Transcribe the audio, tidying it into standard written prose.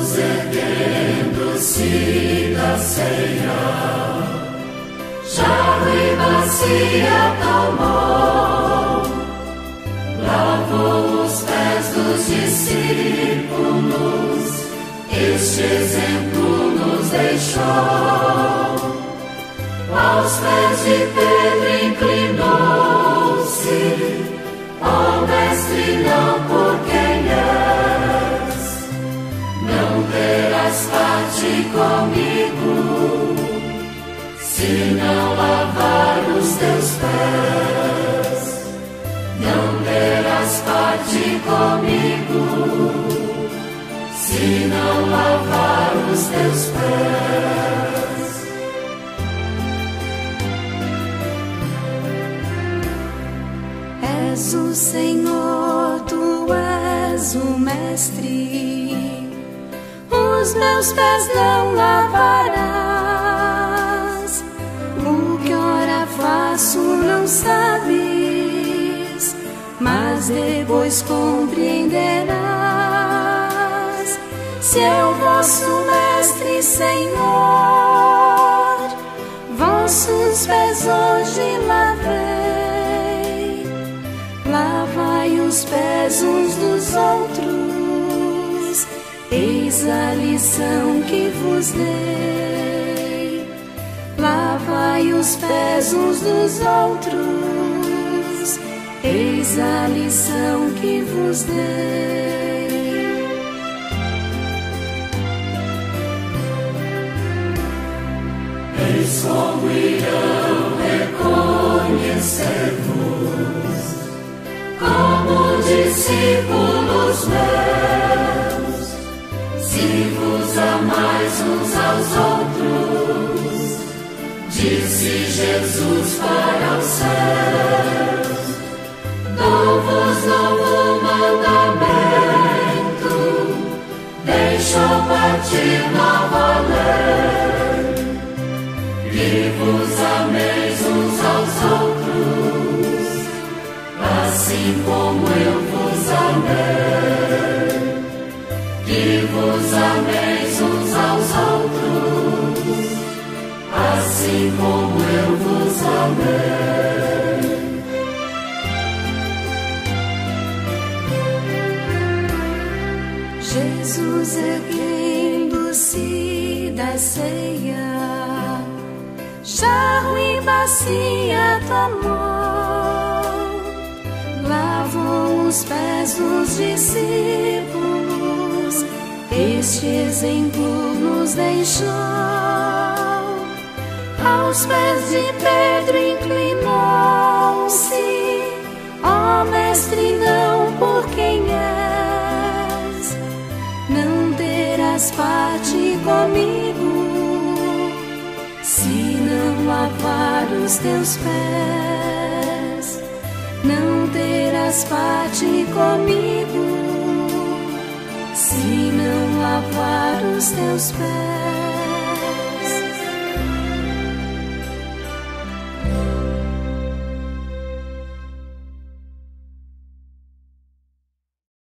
erguendo-se da ceia, jarro e bacia tomou, lavou os pés dos discípulos, este exemplo nos deixou. Aos pés de Pedro inclinou-se, ó Mestre, não por quem és, não terás parte comigo, se não lavar os teus pés. Não terás parte comigo, se não lavar os teus pés. És o Senhor, tu és o Mestre, os meus pés não lavarás. O que ora faço não sabes, mas depois compreenderás. Se é o vosso Mestre, Senhor, vossos pés hoje lavei. Lavai os pés uns dos outros, eis a lição que vos dei. Lavai os pés uns dos outros, eis a lição que vos dei. Eis como irão reconhecer-vos como discípulos meus, se vos amais uns aos outros, disse Jesus para os céus. Dou-vos novo mandamento, deixo partir nova lei, que vos ameis uns aos outros, assim como eu vos amei, que vos ameis uns aos outros, assim como eu vos amei. Jesus erguendo-se da ceia, jarro e bacia tomou, lavou os pés dos discípulos, este exemplo nos deixou. Aos pés de Pedro inclinou-se, ó Mestre, não por quem és, não terás parte comigo, se não lavar os teus pés. Não terás parte comigo, se não lavar os teus pés.